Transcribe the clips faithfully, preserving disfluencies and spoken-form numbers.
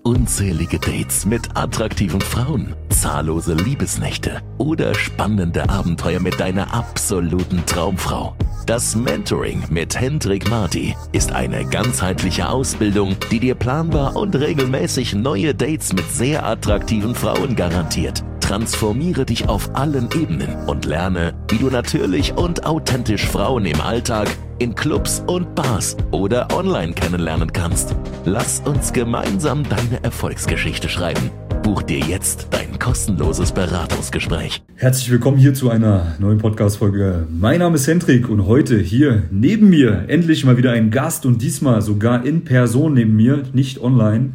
unzählige Dates mit attraktiven Frauen, zahllose Liebesnächte oder spannende Abenteuer mit deiner absoluten Traumfrau. Das Mentoring mit Hendrik Marty ist eine ganzheitliche Ausbildung, die dir planbar und regelmäßig neue Dates mit sehr attraktiven Frauen garantiert. Transformiere dich auf allen Ebenen und lerne, wie du natürlich und authentisch Frauen im Alltag, in Clubs und Bars oder online kennenlernen kannst. Lass uns gemeinsam deine Erfolgsgeschichte schreiben. Buch dir jetzt dein kostenloses Beratungsgespräch. Herzlich willkommen hier zu einer neuen Podcast-Folge. Mein Name ist Hendrik und heute hier neben mir endlich mal wieder ein Gast und diesmal sogar in Person neben mir, nicht online.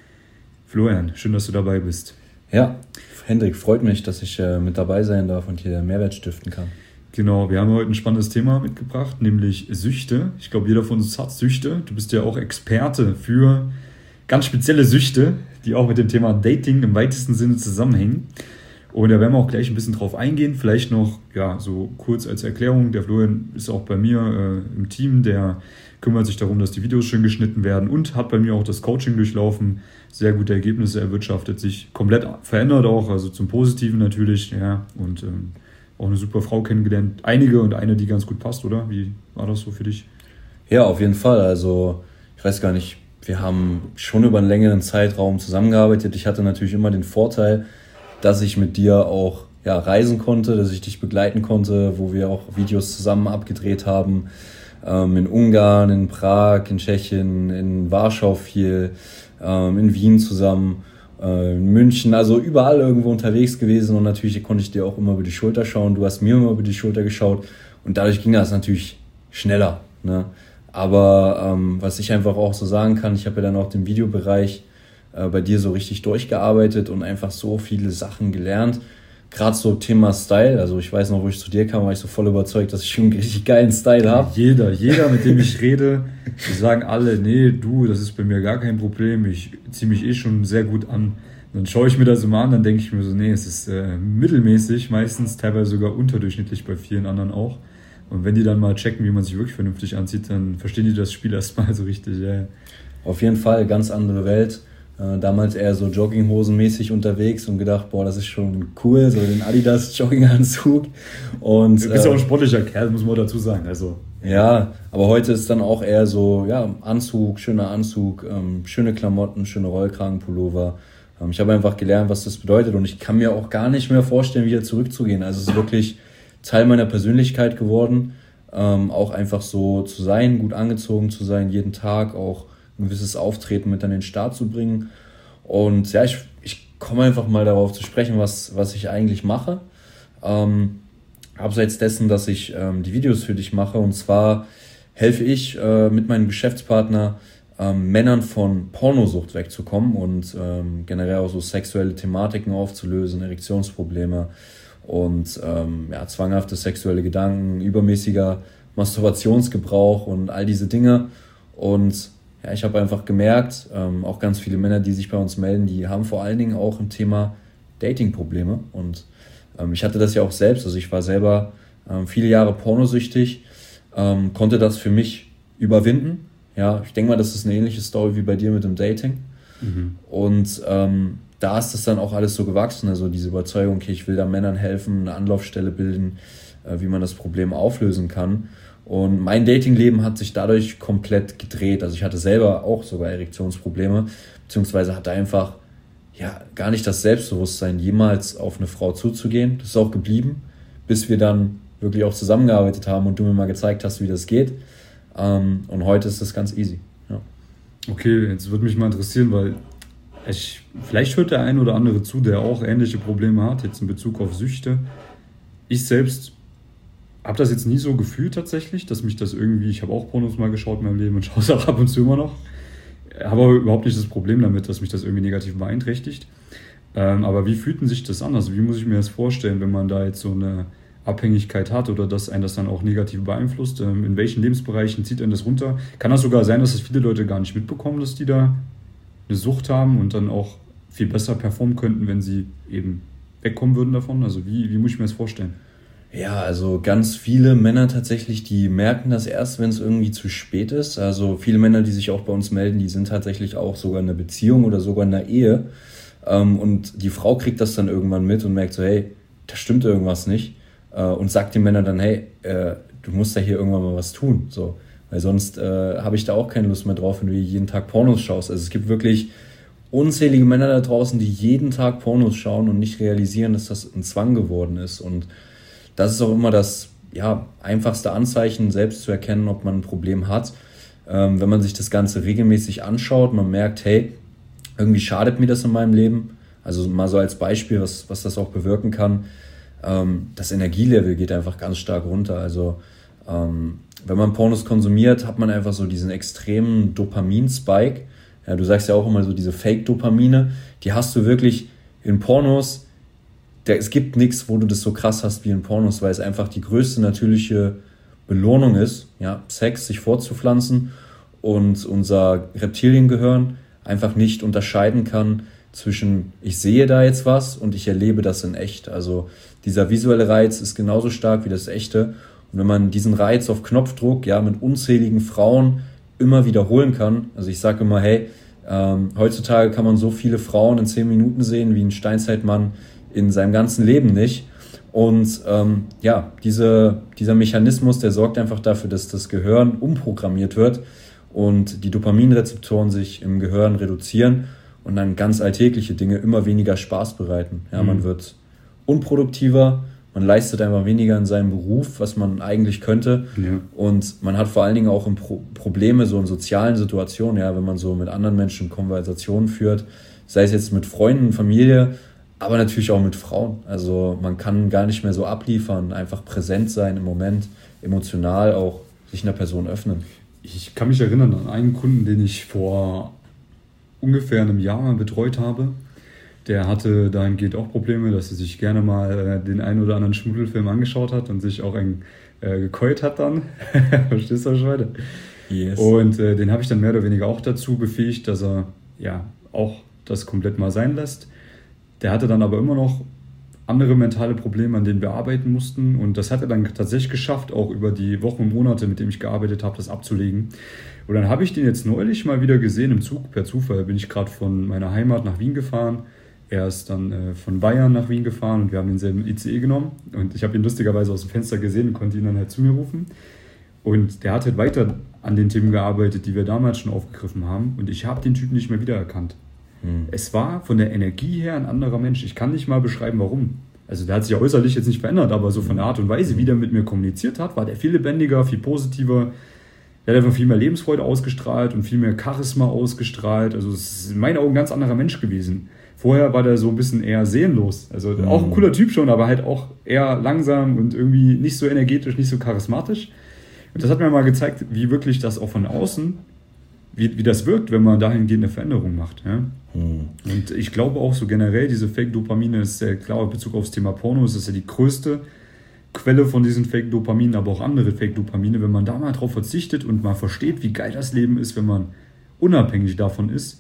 Florian, schön, dass du dabei bist. Ja, Hendrik, freut mich, dass ich äh, mit dabei sein darf und hier Mehrwert stiften kann. Genau, wir haben heute ein spannendes Thema mitgebracht, nämlich Süchte. Ich glaube, jeder von uns hat Süchte. Du bist ja auch Experte für ganz spezielle Süchte, die auch mit dem Thema Dating im weitesten Sinne zusammenhängen. Und da werden wir auch gleich ein bisschen drauf eingehen. Vielleicht noch ja so kurz als Erklärung. Der Florian ist auch bei mir äh, im Team, der kümmert sich darum, dass die Videos schön geschnitten werden und hat bei mir auch das Coaching durchlaufen. Sehr gute Ergebnisse erwirtschaftet, sich komplett verändert auch, also zum Positiven natürlich. Ja, und ähm, auch eine super Frau kennengelernt. Einige und eine, die ganz gut passt, oder? Wie war das so für dich? Ja, auf jeden Fall. Also ich weiß gar nicht, wir haben schon über einen längeren Zeitraum zusammengearbeitet. Ich hatte natürlich immer den Vorteil, dass ich mit dir auch ja, reisen konnte, dass ich dich begleiten konnte, wo wir auch Videos zusammen abgedreht haben. Ähm, in Ungarn, in Prag, in Tschechien, in Warschau viel, ähm, in Wien zusammen. In München, also überall irgendwo unterwegs gewesen und natürlich konnte ich dir auch immer über die Schulter schauen. Du hast mir immer über die Schulter geschaut und dadurch ging das natürlich schneller. Ne? Aber ähm, was ich einfach auch so sagen kann, ich habe ja dann auch den Videobereich äh, bei dir so richtig durchgearbeitet und einfach so viele Sachen gelernt. Gerade so Thema Style, also ich weiß noch, wo ich zu dir kam, war ich so voll überzeugt, dass ich schon einen richtig geilen Style habe. Jeder, jeder, mit dem ich rede, die sagen alle, nee, du, das ist bei mir gar kein Problem, ich ziehe mich eh schon sehr gut an. Dann schaue ich mir das immer an, dann denke ich mir so, nee, es ist äh, mittelmäßig, meistens teilweise sogar unterdurchschnittlich bei vielen anderen auch. Und wenn die dann mal checken, wie man sich wirklich vernünftig anzieht, dann verstehen die das Spiel erstmal so richtig. Ja. Auf jeden Fall, ganz andere Welt. Äh, damals eher so Jogginghosenmäßig unterwegs und gedacht, boah, das ist schon cool, so den Adidas Jogginganzug. Und, du bist ja auch ein äh, sportlicher Kerl, muss man dazu sagen. Also. Ja, aber heute ist dann auch eher so, ja, Anzug, schöner Anzug, ähm, schöne Klamotten, schöne Rollkragenpullover. Ähm, ich habe einfach gelernt, was das bedeutet und ich kann mir auch gar nicht mehr vorstellen, wieder zurückzugehen. Also es ist wirklich Teil meiner Persönlichkeit geworden, ähm, auch einfach so zu sein, gut angezogen zu sein, jeden Tag auch ein gewisses Auftreten mit an den Start zu bringen. Und ja, ich, ich komme einfach mal darauf zu sprechen, was, was ich eigentlich mache. Ähm, abseits dessen, dass ich ähm, die Videos für dich mache. Und zwar helfe ich äh, mit meinem Geschäftspartner ähm, Männern von Pornosucht wegzukommen und ähm, generell auch so sexuelle Thematiken aufzulösen, Erektionsprobleme und ähm, ja, zwanghafte sexuelle Gedanken, übermäßiger Masturbationsgebrauch und all diese Dinge. Und ja, ich habe einfach gemerkt, ähm, auch ganz viele Männer, die sich bei uns melden, die haben vor allen Dingen auch ein Thema Dating-Probleme. Und ähm, ich hatte das ja auch selbst, also ich war selber ähm, viele Jahre pornosüchtig, ähm, konnte das für mich überwinden. Ja, ich denke mal, das ist eine ähnliche Story wie bei dir mit dem Dating. Mhm. Und ähm, da ist das dann auch alles so gewachsen, also diese Überzeugung, okay, ich will da Männern helfen, eine Anlaufstelle bilden, äh, wie man das Problem auflösen kann. Und mein Datingleben hat sich dadurch komplett gedreht. Also ich hatte selber auch sogar Erektionsprobleme, beziehungsweise hatte einfach ja gar nicht das Selbstbewusstsein, jemals auf eine Frau zuzugehen. Das ist auch geblieben, bis wir dann wirklich auch zusammengearbeitet haben und du mir mal gezeigt hast, wie das geht. Und heute ist das ganz easy. Ja. Okay, jetzt würde mich mal interessieren, weil ich, vielleicht hört der ein oder andere zu, der auch ähnliche Probleme hat, jetzt in Bezug auf Süchte. Ich selbst habe das jetzt nie so gefühlt tatsächlich, dass mich das irgendwie, ich habe auch Pornos mal geschaut in meinem Leben und schaue es auch ab und zu immer noch. Habe aber überhaupt nicht das Problem damit, dass mich das irgendwie negativ beeinträchtigt. Ähm, aber wie fühlt denn sich das an? Also wie muss ich mir das vorstellen, wenn man da jetzt so eine Abhängigkeit hat oder dass einen das dann auch negativ beeinflusst? Ähm, in welchen Lebensbereichen zieht einen das runter? Kann das sogar sein, dass das viele Leute gar nicht mitbekommen, dass die da eine Sucht haben und dann auch viel besser performen könnten, wenn sie eben wegkommen würden davon? Also wie, wie muss ich mir das vorstellen? Ja, also ganz viele Männer tatsächlich, die merken das erst, wenn es irgendwie zu spät ist. Also viele Männer, die sich auch bei uns melden, die sind tatsächlich auch sogar in einer Beziehung oder sogar in einer Ehe. Ähm, und die Frau kriegt das dann irgendwann mit und merkt so, hey, da stimmt irgendwas nicht. Äh, und sagt den Männern dann, hey, äh, du musst da hier irgendwann mal was tun. So. Weil sonst äh, habe ich da auch keine Lust mehr drauf, wenn du jeden Tag Pornos schaust. Also es gibt wirklich unzählige Männer da draußen, die jeden Tag Pornos schauen und nicht realisieren, dass das ein Zwang geworden ist. Und das ist auch immer das ja, einfachste Anzeichen, selbst zu erkennen, ob man ein Problem hat. Ähm, wenn man sich das Ganze regelmäßig anschaut, man merkt, hey, irgendwie schadet mir das in meinem Leben. Also mal so als Beispiel, was, was das auch bewirken kann. Ähm, das Energielevel geht einfach ganz stark runter. Also ähm, wenn man Pornos konsumiert, hat man einfach so diesen extremen Dopamin-Spike. Ja, du sagst ja auch immer so diese Fake-Dopamine, die hast du wirklich in Pornos. Der, es gibt nichts, wo du das so krass hast wie in Pornos, weil es einfach die größte natürliche Belohnung ist, ja, Sex, sich fortzupflanzen, und unser Reptiliengehirn einfach nicht unterscheiden kann zwischen ich sehe da jetzt was und ich erlebe das in echt. Also dieser visuelle Reiz ist genauso stark wie das echte. Und wenn man diesen Reiz auf Knopfdruck ja mit unzähligen Frauen immer wiederholen kann, also ich sage immer, hey, ähm, heutzutage kann man so viele Frauen in zehn Minuten sehen wie ein Steinzeitmann in seinem ganzen Leben nicht. Und ähm, ja, diese, dieser Mechanismus, der sorgt einfach dafür, dass das Gehirn umprogrammiert wird und die Dopaminrezeptoren sich im Gehirn reduzieren und dann ganz alltägliche Dinge immer weniger Spaß bereiten. Ja, mhm. Man wird unproduktiver, man leistet einfach weniger in seinem Beruf, was man eigentlich könnte. Ja. Und man hat vor allen Dingen auch Pro- Probleme so in sozialen Situationen, ja, wenn man so mit anderen Menschen Konversationen führt, sei es jetzt mit Freunden, Familie, aber natürlich auch mit Frauen. Also man kann gar nicht mehr so abliefern, einfach präsent sein im Moment, emotional auch sich einer Person öffnen. Ich kann mich erinnern an einen Kunden, den ich vor ungefähr einem Jahr mal betreut habe. Der hatte dahingehend auch Probleme, dass er sich gerne mal äh, den einen oder anderen Schmuddelfilm angeschaut hat und sich auch ein, äh, gekeult hat dann. Verstehst du, was ich meine? Yes. Und äh, den habe ich dann mehr oder weniger auch dazu befähigt, dass er ja auch das komplett mal sein lässt. Der hatte dann aber immer noch andere mentale Probleme, an denen wir arbeiten mussten. Und das hat er dann tatsächlich geschafft, auch über die Wochen und Monate, mit denen ich gearbeitet habe, das abzulegen. Und dann habe ich den jetzt neulich mal wieder gesehen im Zug. Per Zufall bin ich gerade von meiner Heimat nach Wien gefahren. Er ist dann äh, von Bayern nach Wien gefahren und wir haben denselben I C E genommen. Und ich habe ihn lustigerweise aus dem Fenster gesehen und konnte ihn dann halt zu mir rufen. Und der hat halt weiter an den Themen gearbeitet, die wir damals schon aufgegriffen haben. Und ich habe den Typen nicht mehr wiedererkannt. Hm. Es war von der Energie her ein anderer Mensch. Ich kann nicht mal beschreiben, warum. Also der hat sich ja äußerlich jetzt nicht verändert, aber so von der Art und Weise, wie der mit mir kommuniziert hat, war der viel lebendiger, viel positiver. Der hat einfach viel mehr Lebensfreude ausgestrahlt und viel mehr Charisma ausgestrahlt. Also es ist in meinen Augen ein ganz anderer Mensch gewesen. Vorher war der so ein bisschen eher seelenlos. Also mhm. auch ein cooler Typ schon, aber halt auch eher langsam und irgendwie nicht so energetisch, nicht so charismatisch. Und das hat mir mal gezeigt, wie wirklich das auch von außen, wie, wie das wirkt, wenn man dahingehend eine Veränderung macht. Ja? Mhm. Und ich glaube auch so generell, diese Fake-Dopamine ist sehr klar in Bezug aufs Thema Porno, ist das ja die größte Quelle von diesen Fake-Dopaminen, aber auch andere Fake-Dopamine. Wenn man da mal drauf verzichtet und mal versteht, wie geil das Leben ist, wenn man unabhängig davon ist,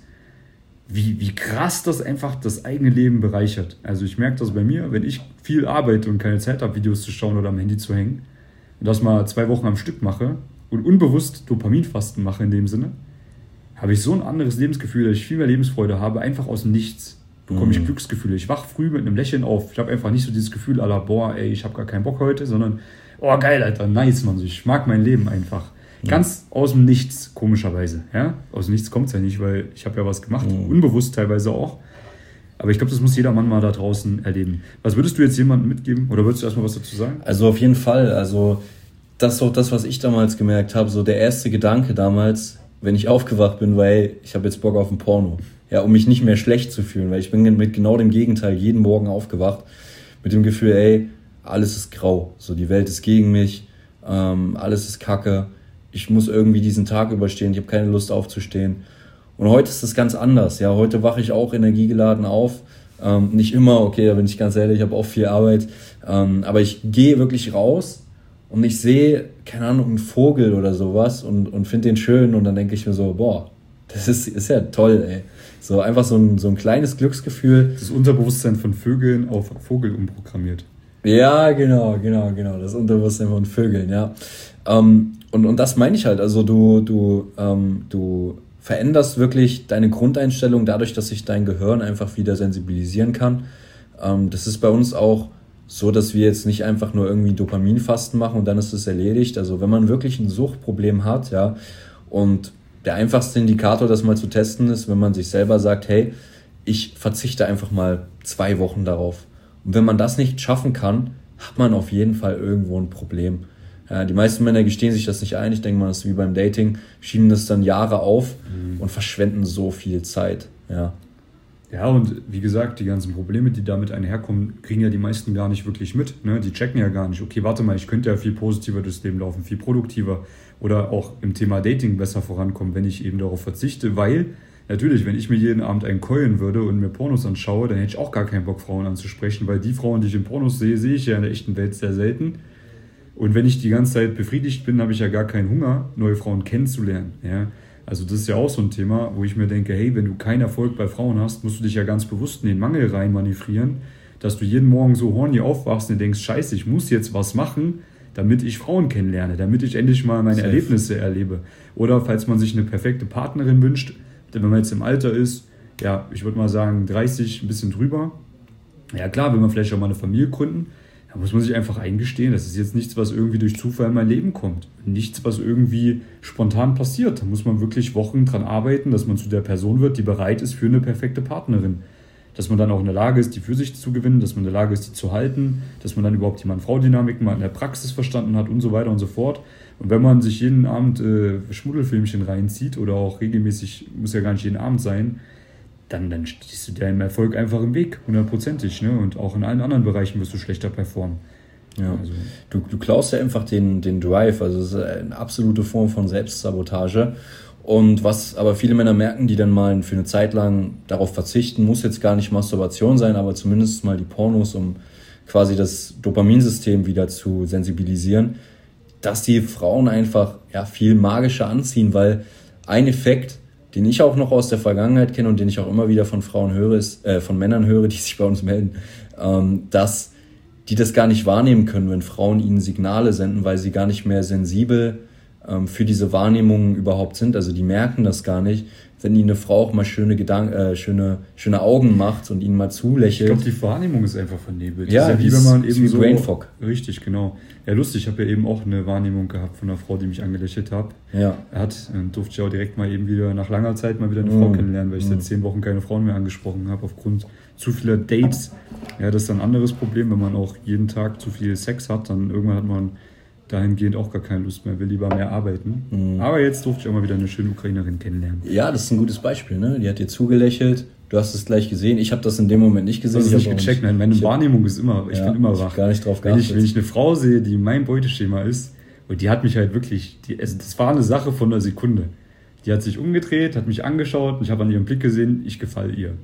Wie, wie krass das einfach das eigene Leben bereichert. Also ich merke das bei mir, wenn ich viel arbeite und keine Zeit habe, Videos zu schauen oder am Handy zu hängen und das mal zwei Wochen am Stück mache und unbewusst Dopaminfasten mache in dem Sinne, habe ich so ein anderes Lebensgefühl, dass ich viel mehr Lebensfreude habe, einfach aus dem Nichts bekomme ich Glücksgefühle. Ich wache früh mit einem Lächeln auf. Ich habe einfach nicht so dieses Gefühl, aller boah, ey, ich habe gar keinen Bock heute, sondern oh geil, Alter, nice, Mann, ich mag mein Leben einfach. Ganz aus dem Nichts, komischerweise. Ja? Aus dem Nichts kommt es ja nicht, weil ich habe ja was gemacht, mhm. unbewusst teilweise auch. Aber ich glaube, das muss jeder Mann mal da draußen erleben. Was würdest du jetzt jemandem mitgeben? Oder würdest du erstmal was dazu sagen? Also auf jeden Fall. Also das ist auch das, was ich damals gemerkt habe. So der erste Gedanke damals, wenn ich aufgewacht bin, war, ey, ich habe jetzt Bock auf ein Porno. Ja, um mich nicht mehr schlecht zu fühlen, weil ich bin mit genau dem Gegenteil jeden Morgen aufgewacht. Mit dem Gefühl, ey, alles ist grau. So die Welt ist gegen mich, ähm, alles ist Kacke. Ich muss irgendwie diesen Tag überstehen, ich habe keine Lust aufzustehen. Und heute ist das ganz anders. Ja, heute wache ich auch energiegeladen auf. Ähm, nicht immer, okay, da bin ich ganz ehrlich, ich habe auch viel Arbeit. Ähm, aber ich gehe wirklich raus und ich sehe, keine Ahnung, einen Vogel oder sowas und, und finde den schön. Und dann denke ich mir so, boah, das ist, ist ja toll, ey. So einfach so ein, so ein kleines Glücksgefühl. Das Unterbewusstsein von Vögeln auf Vogel umprogrammiert. Ja, genau, genau, genau. Das Unterbewusstsein von Vögeln, ja. Ähm, und, und das meine ich halt. Also du, du, ähm, du veränderst wirklich deine Grundeinstellung dadurch, dass sich dein Gehirn einfach wieder sensibilisieren kann. Ähm, das ist bei uns auch so, dass wir jetzt nicht einfach nur irgendwie Dopaminfasten machen und dann ist es erledigt. Also wenn man wirklich ein Suchtproblem hat, ja, und der einfachste Indikator, das mal zu testen ist, wenn man sich selber sagt, hey, ich verzichte einfach mal zwei Wochen darauf. Und wenn man das nicht schaffen kann, hat man auf jeden Fall irgendwo ein Problem. Ja, die meisten Männer gestehen sich das nicht ein. Ich denke mal, das ist wie beim Dating, schieben das dann Jahre auf mhm. und verschwenden so viel Zeit. Ja. Ja, und wie gesagt, die ganzen Probleme, die damit einherkommen, kriegen ja die meisten gar nicht wirklich mit. Ne? Die checken ja gar nicht, okay, warte mal, ich könnte ja viel positiver durchs Leben laufen, viel produktiver oder auch im Thema Dating besser vorankommen, wenn ich eben darauf verzichte, weil natürlich, wenn ich mir jeden Abend einen keulen würde und mir Pornos anschaue, dann hätte ich auch gar keinen Bock, Frauen anzusprechen, weil die Frauen, die ich in Pornos sehe, sehe ich ja in der echten Welt sehr selten. Und wenn ich die ganze Zeit befriedigt bin, habe ich ja gar keinen Hunger, neue Frauen kennenzulernen. Ja? Also das ist ja auch so ein Thema, wo ich mir denke, hey, wenn du keinen Erfolg bei Frauen hast, musst du dich ja ganz bewusst in den Mangel rein manövrieren, dass du jeden Morgen so horny aufwachst und denkst, scheiße, ich muss jetzt was machen, damit ich Frauen kennenlerne, damit ich endlich mal meine Safe. Erlebnisse erlebe. Oder falls man sich eine perfekte Partnerin wünscht, wenn man jetzt im Alter ist, ja, ich würde mal sagen dreißig, ein bisschen drüber. Ja klar, will man vielleicht auch mal eine Familie gründen, da muss man sich einfach eingestehen, das ist jetzt nichts, was irgendwie durch Zufall in mein Leben kommt. Nichts, was irgendwie spontan passiert. Da muss man wirklich Wochen dran arbeiten, dass man zu der Person wird, die bereit ist für eine perfekte Partnerin. Dass man dann auch in der Lage ist, die für sich zu gewinnen, dass man in der Lage ist, die zu halten, dass man dann überhaupt die Mann-Frau-Dynamik mal in der Praxis verstanden hat und so weiter und so fort. Und wenn man sich jeden Abend äh, Schmuddelfilmchen reinzieht oder auch regelmäßig, muss ja gar nicht jeden Abend sein, dann, dann stehst du deinem Erfolg einfach im Weg, hundertprozentig. Ne? Und auch in allen anderen Bereichen wirst du schlechter performen. Ja. Also, du, du klaust ja einfach den, den Drive, also es ist eine absolute Form von Selbstsabotage. Und was aber viele Männer merken, die dann mal für eine Zeit lang darauf verzichten, muss jetzt gar nicht Masturbation sein, aber zumindest mal die Pornos, um quasi das Dopaminsystem wieder zu sensibilisieren, dass die Frauen einfach ja, viel magischer anziehen, weil ein Effekt, den ich auch noch aus der Vergangenheit kenne und den ich auch immer wieder von Frauen höre, ist, äh, von Männern höre, die sich bei uns melden, ähm, dass die das gar nicht wahrnehmen können, wenn Frauen ihnen Signale senden, weil sie gar nicht mehr sensibel ähm, für diese Wahrnehmungen überhaupt sind. Also die merken das gar nicht, wenn ihnen eine Frau auch mal schöne Gedanken, äh, schöne, schöne Augen macht und ihnen mal zulächelt. Ich glaube, die Wahrnehmung ist einfach vernebelt. Ja, das ist ja wie wenn man eben wie so Brain Fog. Richtig, genau. Ja, lustig, ich habe ja eben auch eine Wahrnehmung gehabt von einer Frau, die mich angelächelt hat. Ja. Er hat, äh, durfte ich auch direkt mal eben wieder nach langer Zeit mal wieder eine Mm. Frau kennenlernen, weil ich Mm. seit zehn Wochen keine Frauen mehr angesprochen habe, aufgrund zu vieler Dates. Ja, das ist ein anderes Problem, wenn man auch jeden Tag zu viel Sex hat, dann irgendwann hat man dahingehend auch gar keine Lust mehr, will lieber mehr arbeiten. Mm. Aber jetzt durfte ich auch mal wieder eine schöne Ukrainerin kennenlernen. Ja, das ist ein gutes Beispiel, ne? Die hat dir zugelächelt, du hast es gleich gesehen. Ich habe das in dem Moment nicht gesehen. Das ist ich nicht hab auch gecheckt, nein, meine ich hab- Wahrnehmung ist immer, ich Ja, bin immer ich wach. hab gar nicht drauf wenn ich, geachtet. wenn ich eine Frau sehe, die mein Beuteschema ist, und die hat mich halt wirklich, die, also das war eine Sache von einer Sekunde. Die hat sich umgedreht, hat mich angeschaut und ich habe an ihrem Blick gesehen, ich gefalle ihr.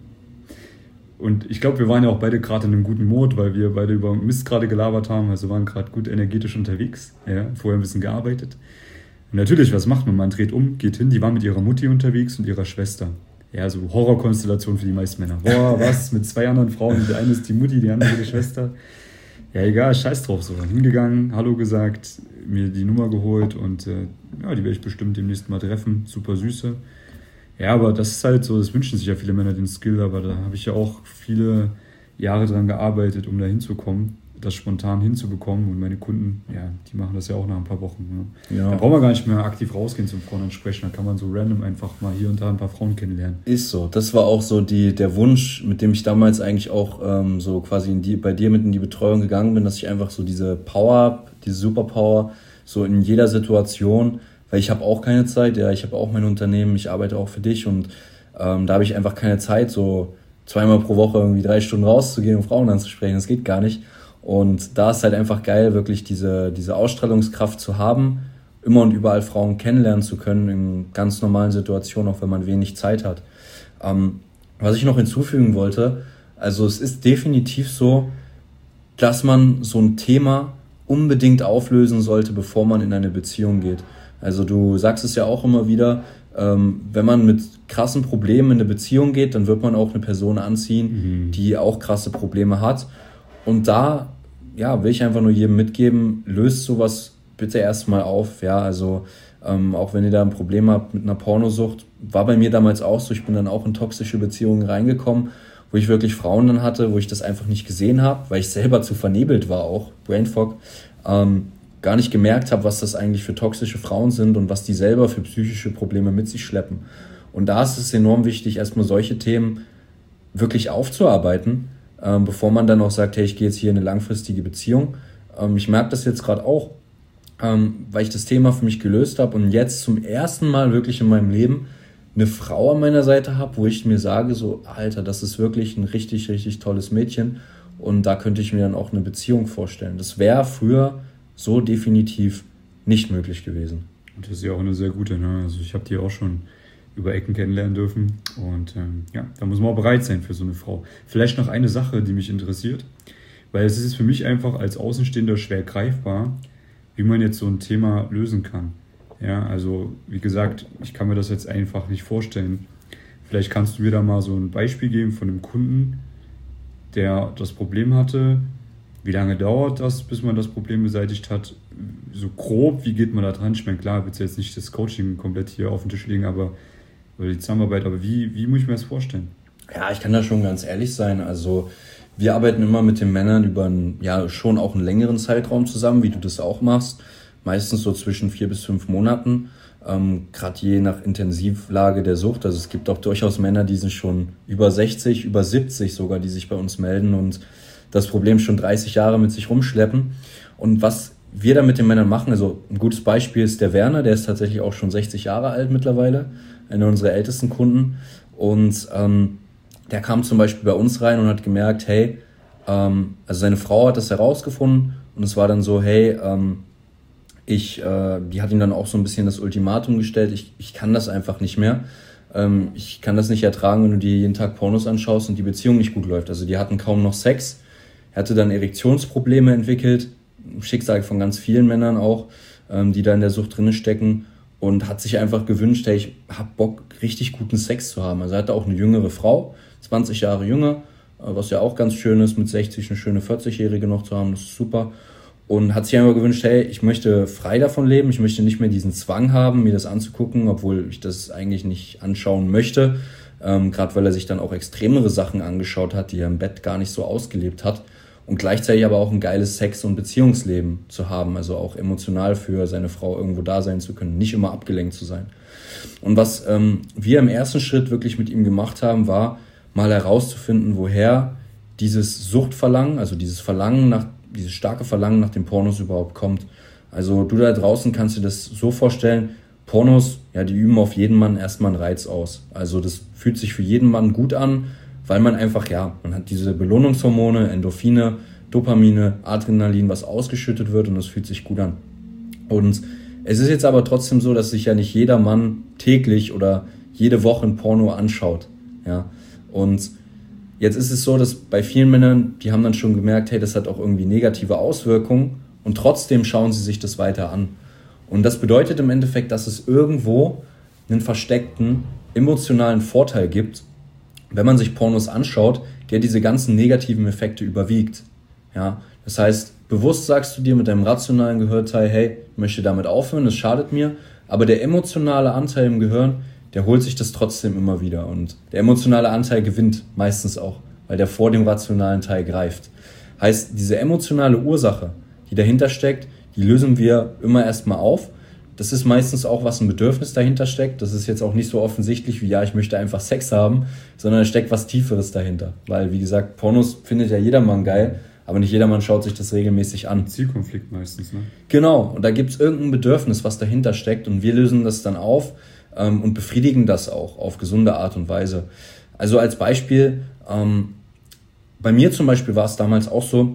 Und ich glaube, wir waren ja auch beide gerade in einem guten Mod, weil wir beide über Mist gerade gelabert haben, also waren gerade gut energetisch unterwegs, ja, vorher ein bisschen gearbeitet. Und natürlich, was macht man? Man dreht um, geht hin, die war mit ihrer Mutti unterwegs und ihrer Schwester. Ja, so Horrorkonstellation für die meisten Männer. Boah, was? Mit zwei anderen Frauen, die eine ist die Mutti, die andere die Schwester. Ja, egal, scheiß drauf, so. Hingegangen, Hallo gesagt, mir die Nummer geholt und äh, ja, die werde ich bestimmt demnächst mal treffen. Super süße. Ja, aber das ist halt so, das wünschen sich ja viele Männer den Skill, aber da habe ich ja auch viele Jahre dran gearbeitet, um da hinzukommen, das spontan hinzubekommen. Und meine Kunden, ja, die machen das ja auch nach ein paar Wochen. Ne? Ja. Da braucht man gar nicht mehr aktiv rausgehen zum Frauen ansprechen, da kann man so random einfach mal hier und da ein paar Frauen kennenlernen. Ist so. Das war auch so die, der Wunsch, mit dem ich damals eigentlich auch ähm, so quasi in die, bei dir mit in die Betreuung gegangen bin, dass ich einfach so diese Power, diese Superpower so in jeder Situation, weil ich habe auch keine Zeit, ja, ich habe auch mein Unternehmen, ich arbeite auch für dich und ähm, da habe ich einfach keine Zeit, so zweimal pro Woche irgendwie drei Stunden rauszugehen und Frauen anzusprechen, das geht gar nicht. Und da ist halt einfach geil, wirklich diese, diese Ausstrahlungskraft zu haben, immer und überall Frauen kennenlernen zu können, in ganz normalen Situationen, auch wenn man wenig Zeit hat. Ähm, was ich noch hinzufügen wollte, also es ist definitiv so, dass man so ein Thema unbedingt auflösen sollte, bevor man in eine Beziehung geht. Also du sagst es ja auch immer wieder, ähm, wenn man mit krassen Problemen in eine Beziehung geht, dann wird man auch eine Person anziehen, mhm. die auch krasse Probleme hat. Und da ja, will ich einfach nur jedem mitgeben, löst sowas bitte erstmal auf, ja, also ähm, auch wenn ihr da ein Problem habt mit einer Pornosucht, war bei mir damals auch so, ich bin dann auch in toxische Beziehungen reingekommen, wo ich wirklich Frauen dann hatte, wo ich das einfach nicht gesehen habe, weil ich selber zu vernebelt war auch, Brainfog, ähm, gar nicht gemerkt habe, was das eigentlich für toxische Frauen sind und was die selber für psychische Probleme mit sich schleppen. Und da ist es enorm wichtig, erstmal solche Themen wirklich aufzuarbeiten, ähm, bevor man dann auch sagt, hey, ich gehe jetzt hier in eine langfristige Beziehung. Ähm, ich merke das jetzt gerade auch, ähm, weil ich das Thema für mich gelöst habe und jetzt zum ersten Mal wirklich in meinem Leben eine Frau an meiner Seite habe, wo ich mir sage, so, Alter, das ist wirklich ein richtig, richtig tolles Mädchen und da könnte ich mir dann auch eine Beziehung vorstellen. Das wäre früher so definitiv nicht möglich gewesen. Und das ist ja auch eine sehr gute, ne? Also ich habe die auch schon über Ecken kennenlernen dürfen und ähm, ja, da muss man auch bereit sein für so eine Frau. Vielleicht noch eine Sache, die mich interessiert, weil es ist für mich einfach als Außenstehender schwer greifbar, wie man jetzt so ein Thema lösen kann. Ja, also wie gesagt, ich kann mir das jetzt einfach nicht vorstellen. Vielleicht kannst du mir da mal so ein Beispiel geben von einem Kunden, der das Problem hatte. Wie lange dauert das, bis man das Problem beseitigt hat? So grob, wie geht man da dran? Ich meine, klar, wird jetzt nicht das Coaching komplett hier auf den Tisch legen, aber oder die Zusammenarbeit, aber wie, wie muss ich mir das vorstellen? Ja, ich kann da schon ganz ehrlich sein. Also wir arbeiten immer mit den Männern über einen, ja, schon auch einen längeren Zeitraum zusammen, wie du das auch machst. Meistens so zwischen vier bis fünf Monaten, ähm, gerade je nach Intensivlage der Sucht. Also es gibt auch durchaus Männer, die sind schon über sechzig, über siebzig sogar, die sich bei uns melden und das Problem schon dreißig Jahre mit sich rumschleppen. Und was wir da mit den Männern machen, also ein gutes Beispiel ist der Werner, der ist tatsächlich auch schon sechzig Jahre alt mittlerweile, einer unserer ältesten Kunden. Und ähm, der kam zum Beispiel bei uns rein und hat gemerkt, hey, ähm, also seine Frau hat das herausgefunden und es war dann so, hey, ähm, ich, äh, die hat ihm dann auch so ein bisschen das Ultimatum gestellt, ich, ich kann das einfach nicht mehr. Ähm, ich kann das nicht ertragen, wenn du dir jeden Tag Pornos anschaust und die Beziehung nicht gut läuft. Also die hatten kaum noch Sex. Er hatte dann Erektionsprobleme entwickelt, Schicksal von ganz vielen Männern auch, ähm, die da in der Sucht drinne stecken und hat sich einfach gewünscht, hey, ich hab Bock, richtig guten Sex zu haben. Also er hatte auch eine jüngere Frau, zwanzig Jahre jünger, äh, was ja auch ganz schön ist, mit sechzig eine schöne vierzig-Jährige noch zu haben, das ist super. Und hat sich einfach gewünscht, hey, ich möchte frei davon leben, ich möchte nicht mehr diesen Zwang haben, mir das anzugucken, obwohl ich das eigentlich nicht anschauen möchte, ähm, gerade weil er sich dann auch extremere Sachen angeschaut hat, die er im Bett gar nicht so ausgelebt hat. Und gleichzeitig aber auch ein geiles Sex- und Beziehungsleben zu haben, also auch emotional für seine Frau irgendwo da sein zu können, nicht immer abgelenkt zu sein. Und was ähm, wir im ersten Schritt wirklich mit ihm gemacht haben, war mal herauszufinden, woher dieses Suchtverlangen, also dieses Verlangen nach, dieses starke Verlangen nach den Pornos überhaupt kommt. Also du da draußen kannst dir das so vorstellen, Pornos, ja, die üben auf jeden Mann erstmal einen Reiz aus. Also das fühlt sich für jeden Mann gut an, weil man einfach, ja, man hat diese Belohnungshormone, Endorphine, Dopamine, Adrenalin, was ausgeschüttet wird und das fühlt sich gut an. Und es ist jetzt aber trotzdem so, dass sich ja nicht jeder Mann täglich oder jede Woche ein Porno anschaut, ja. Und jetzt ist es so, dass bei vielen Männern, die haben dann schon gemerkt, hey, das hat auch irgendwie negative Auswirkungen und trotzdem schauen sie sich das weiter an. Und das bedeutet im Endeffekt, dass es irgendwo einen versteckten emotionalen Vorteil gibt, wenn man sich Pornos anschaut, der diese ganzen negativen Effekte überwiegt. Ja, das heißt, bewusst sagst du dir mit deinem rationalen Gehirnteil, hey, ich möchte damit aufhören, das schadet mir, aber der emotionale Anteil im Gehirn, der holt sich das trotzdem immer wieder und der emotionale Anteil gewinnt meistens auch, weil der vor dem rationalen Teil greift. Heißt, diese emotionale Ursache, die dahinter steckt, die lösen wir immer erstmal auf. Das ist meistens auch, was ein Bedürfnis dahinter steckt. Das ist jetzt auch nicht so offensichtlich wie, ja, ich möchte einfach Sex haben, sondern es steckt was Tieferes dahinter. Weil, wie gesagt, Pornos findet ja jedermann geil, aber nicht jedermann schaut sich das regelmäßig an. Zielkonflikt meistens, ne? Genau, und da gibt es irgendein Bedürfnis, was dahinter steckt und wir lösen das dann auf ähm, und befriedigen das auch auf gesunde Art und Weise. Also als Beispiel, ähm, bei mir zum Beispiel war es damals auch so,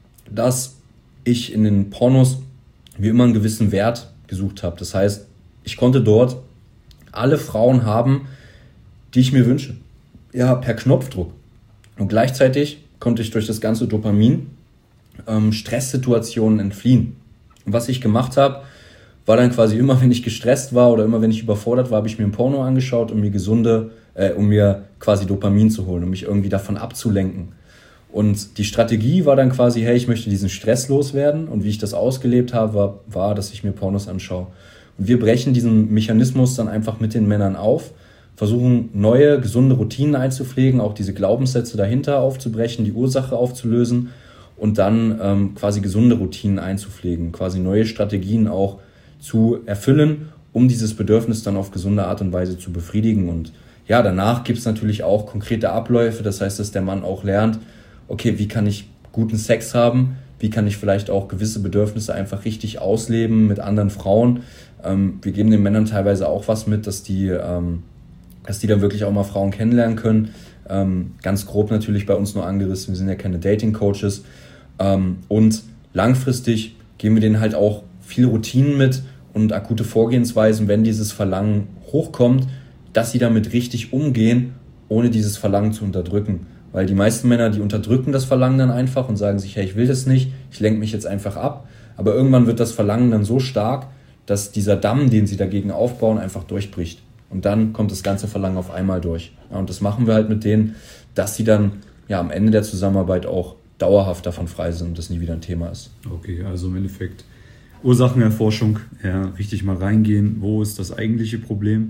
dass ich in den Pornos wie immer einen gewissen Wert gesucht habe. Das heißt, ich konnte dort alle Frauen haben, die ich mir wünsche. Ja, per Knopfdruck. Und gleichzeitig konnte ich durch das ganze Dopamin ähm, Stresssituationen entfliehen. Und was ich gemacht habe, war dann quasi immer, wenn ich gestresst war oder immer, wenn ich überfordert war, habe ich mir ein Porno angeschaut, um mir gesunde, äh, um mir quasi Dopamin zu holen, um mich irgendwie davon abzulenken. Und die Strategie war dann quasi, hey, ich möchte diesen Stress loswerden. Und wie ich das ausgelebt habe, war, war, dass ich mir Pornos anschaue. Und wir brechen diesen Mechanismus dann einfach mit den Männern auf, versuchen neue, gesunde Routinen einzupflegen, auch diese Glaubenssätze dahinter aufzubrechen, die Ursache aufzulösen und dann ähm, quasi gesunde Routinen einzupflegen, quasi neue Strategien auch zu erfüllen, um dieses Bedürfnis dann auf gesunde Art und Weise zu befriedigen. Und ja, danach gibt es natürlich auch konkrete Abläufe, das heißt, dass der Mann auch lernt, okay, wie kann ich guten Sex haben, wie kann ich vielleicht auch gewisse Bedürfnisse einfach richtig ausleben mit anderen Frauen. Ähm, wir geben den Männern teilweise auch was mit, dass die, ähm, dass die dann wirklich auch mal Frauen kennenlernen können. Ähm, ganz grob natürlich bei uns nur angerissen, wir sind ja keine Dating-Coaches. Ähm, und langfristig geben wir denen halt auch viele Routinen mit und akute Vorgehensweisen, wenn dieses Verlangen hochkommt, dass sie damit richtig umgehen, ohne dieses Verlangen zu unterdrücken. Weil die meisten Männer, die unterdrücken das Verlangen dann einfach und sagen sich, hey, ich will das nicht, ich lenke mich jetzt einfach ab. Aber irgendwann wird das Verlangen dann so stark, dass dieser Damm, den sie dagegen aufbauen, einfach durchbricht. Und dann kommt das ganze Verlangen auf einmal durch. Ja, und das machen wir halt mit denen, dass sie dann ja am Ende der Zusammenarbeit auch dauerhaft davon frei sind und das nie wieder ein Thema ist. Okay, also im Endeffekt Ursachenerforschung, ja, richtig mal reingehen, wo ist das eigentliche Problem,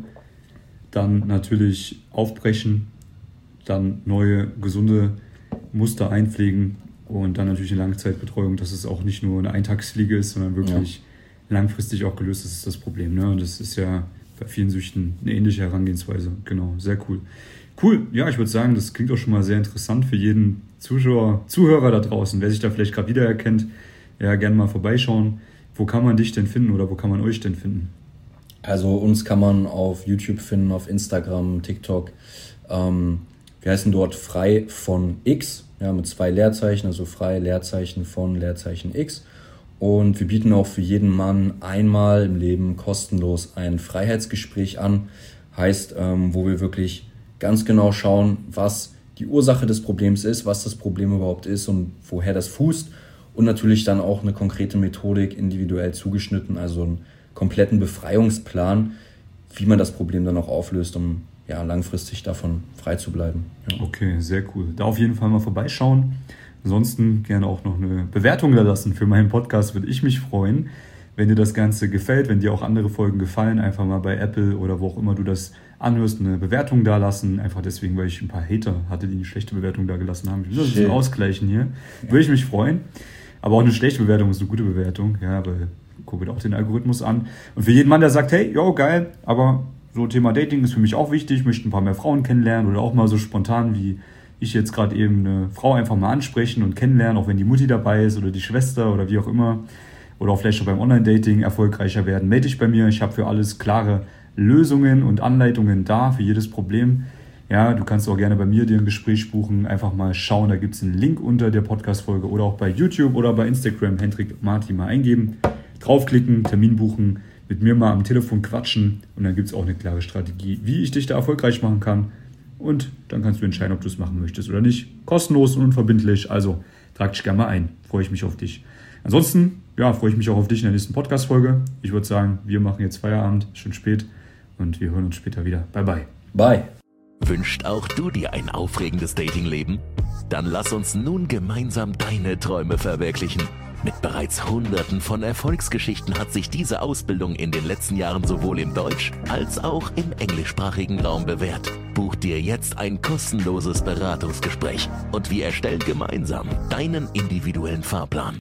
dann natürlich aufbrechen, dann neue, gesunde Muster einpflegen und dann natürlich eine Langzeitbetreuung, dass es auch nicht nur eine Eintagsfliege ist, sondern wirklich ja. langfristig auch gelöst ist, ist das Problem. Ne? Und das ist ja bei vielen Süchten eine ähnliche Herangehensweise. Genau, sehr cool. Cool, ja, ich würde sagen, das klingt auch schon mal sehr interessant für jeden Zuschauer, Zuhörer da draußen, wer sich da vielleicht gerade wiedererkennt, ja, gerne mal vorbeischauen. Wo kann man dich denn finden oder wo kann man euch denn finden? Also uns kann man auf YouTube finden, auf Instagram, TikTok. Ähm, wir heißen dort frei von X, ja, mit zwei Leerzeichen, also frei Leerzeichen von Leerzeichen X. Und wir bieten auch für jeden Mann einmal im Leben kostenlos ein Freiheitsgespräch an. Heißt, ähm, wo wir wirklich ganz genau schauen, was die Ursache des Problems ist, was das Problem überhaupt ist und woher das fußt. Und natürlich dann auch eine konkrete Methodik individuell zugeschnitten, also einen kompletten Befreiungsplan, wie man das Problem dann auch auflöst, um ja, langfristig davon frei zu bleiben. Ja. Okay, sehr cool. Da auf jeden Fall mal vorbeischauen. Ansonsten gerne auch noch eine Bewertung da lassen für meinen Podcast, würde ich mich freuen. Wenn dir das Ganze gefällt, wenn dir auch andere Folgen gefallen, einfach mal bei Apple oder wo auch immer du das anhörst, eine Bewertung da lassen. Einfach deswegen, weil ich ein paar Hater hatte, die eine schlechte Bewertung da gelassen haben. Ich will das ein bisschen ausgleichen hier. Ja. Würde ich mich freuen. Aber auch eine schlechte Bewertung ist eine gute Bewertung, ja, weil guckt auch den Algorithmus an. Und für jeden Mann, der sagt, hey, jo, geil, aber so Thema Dating ist für mich auch wichtig, ich möchte ein paar mehr Frauen kennenlernen oder auch mal so spontan wie ich jetzt gerade eben eine Frau einfach mal ansprechen und kennenlernen, auch wenn die Mutti dabei ist oder die Schwester oder wie auch immer. Oder auch vielleicht schon beim Online-Dating erfolgreicher werden, melde dich bei mir. Ich habe für alles klare Lösungen und Anleitungen da, für jedes Problem. Ja, du kannst auch gerne bei mir dir ein Gespräch buchen. Einfach mal schauen, da gibt es einen Link unter der Podcast-Folge oder auch bei YouTube oder bei Instagram Hendrik Marti mal eingeben. Draufklicken, Termin buchen, mit mir mal am Telefon quatschen und dann gibt es auch eine klare Strategie, wie ich dich da erfolgreich machen kann. Und dann kannst du entscheiden, ob du es machen möchtest oder nicht. Kostenlos und unverbindlich, also trag dich gerne mal ein. Freue ich mich auf dich. Ansonsten, ja, freue ich mich auch auf dich in der nächsten Podcast-Folge. Ich würde sagen, wir machen jetzt Feierabend, schon spät und wir hören uns später wieder. Bye, bye. Bye. Wünscht auch du dir ein aufregendes Datingleben? Dann lass uns nun gemeinsam deine Träume verwirklichen. Mit bereits Hunderten von Erfolgsgeschichten hat sich diese Ausbildung in den letzten Jahren sowohl im Deutsch- als auch im englischsprachigen Raum bewährt. Buch dir jetzt ein kostenloses Beratungsgespräch und wir erstellen gemeinsam deinen individuellen Fahrplan.